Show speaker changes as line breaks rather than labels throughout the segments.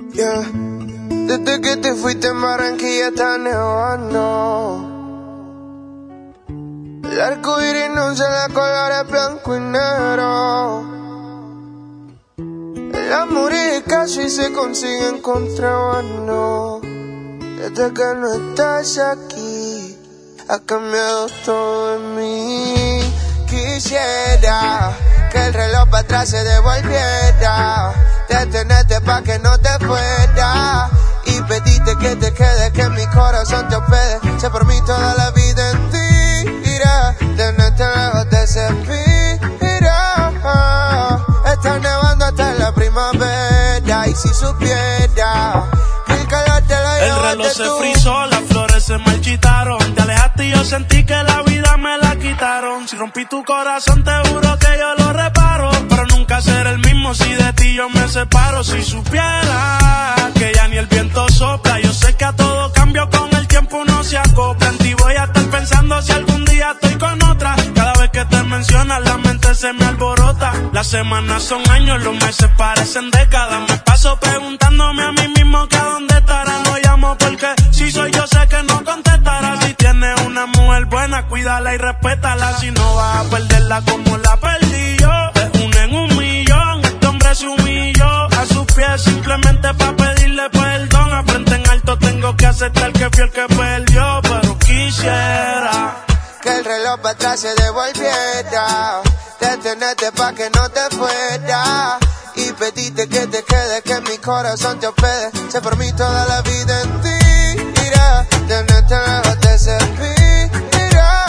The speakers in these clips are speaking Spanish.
Yeah. Desde que te fuiste en Barranquilla está nevando. El arco iris no se le colores blanco y negro. El amor es escaso y se consigue en contrabando. Desde que no estás aquí, ha cambiado todo en mí. Quisiera que el reloj para atrás se devolviera, detenerte pa' que no te fuera y pedirte que te quedes, que mi corazón te hospede. Sé por mí toda la vida en ti, irá, tenerte lejos de ese pira. Está nevando hasta en la primavera y si supiera que el calor te lo llevaste.
El reloj se frizó, las flores se marchitaron. Te alejaste y yo sentí que la vida me la quitaron. Si rompí tu corazón te juro que yo lo reparo, pero nunca seré el mismo si de ti yo me separo. Si supiera que ya ni el viento sopla, yo sé que a todo cambio con el tiempo uno se acopla. En ti voy a estar pensando si algún día estoy con otra. Cada vez que te mencionas la mente se me alborota. Las semanas son años, los meses parecen décadas. Me paso preguntándome a mí mismo que a dónde estará. No llamo porque si soy yo sé que no contestará. Si tienes una mujer buena, cuídala y respétala. Si no vas a perderla como la perdí yo. De uno en un millón, este hombre se humilló a sus pies simplemente pa' pedirle perdón. A frente en alto tengo que aceptar que fui el que perdió, pero quisiera
que el reloj para atrás se devolviera, detenerte pa' que no te fuera y pedirte que te quedes, que mi corazón te hospede. Sé por mí toda la vida en ti, irá, tenerte lejos de ese pira.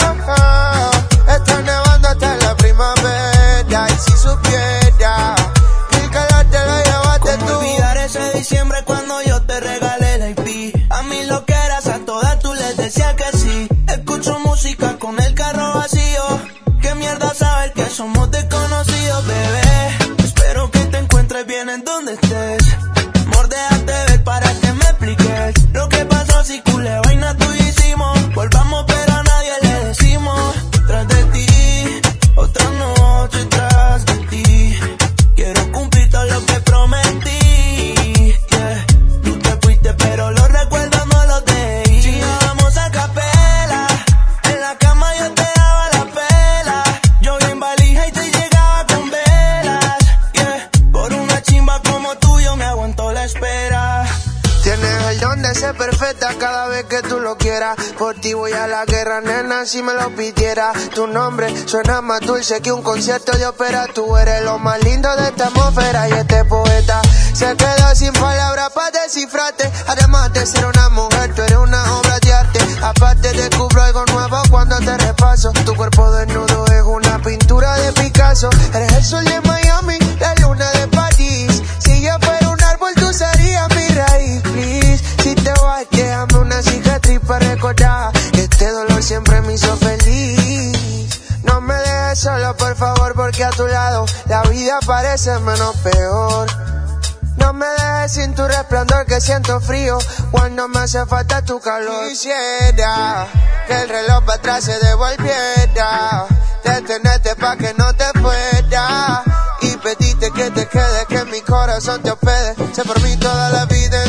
Está nevando hasta en la primavera y si supiera que el calor te lo llevaste tú.
¿Cómo olvidar ese diciembre cuando yo te regalé el IP? A mí lo que eras, a todas tú les decías que sí. Escucho música con el carro vacío. Qué mierda saber que somos desconocidos, bebé. Espero que te encuentres bien en donde estés. Amor, déjate ver para que me expliques lo que pasó, si culé vaina tú hicimos. Volvamos pero a nadie le decimos. Tras de ti, otra noche tras de ti. Quiero cumplir todo lo que prometí, yeah. Tú te fuiste pero los recuerdos no los dejé. Si nos vamos a capela, en la cama yo te daba la pela. Yo bien valija y te llegaba con velas, yeah. Por una chimba como tú yo me aguanto la espera.
Tienes el don de ser perfecta cada vez que tú lo quieras. Por ti voy a la guerra, nena, si me lo pidiera. Tu nombre suena más dulce que un concierto de ópera. Tú eres lo más lindo de esta atmósfera y este poeta se quedó sin palabras para descifrarte. Además de ser una mujer, tú eres una obra de arte. Aparte descubro algo nuevo cuando te repaso. Tu cuerpo desnudo es una pintura de Picasso. Eres el sol de Miami, la luna de París. Si yo fuera un árbol, tú serías mi raíz, please. Si te vas, déjame una cicatriz para recordar que este dolor siempre me hizo feliz. No me dejes solo, por favor, porque a tu lado la vida parece menos peor. No me dejes sin tu resplandor, que siento frío cuando me hace falta tu calor. Quisiera que el reloj para atrás se devolviera, detenerte pa' que no te fuera y pedirte que te quedes, que mi corazón te hospede. Sé por mí toda la vida